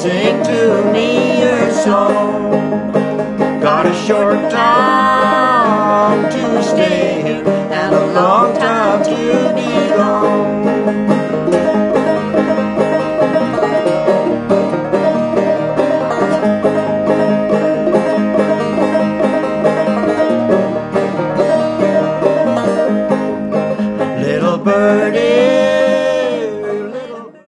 sing to me your song. Got a short time to stay here and a long time to be gone.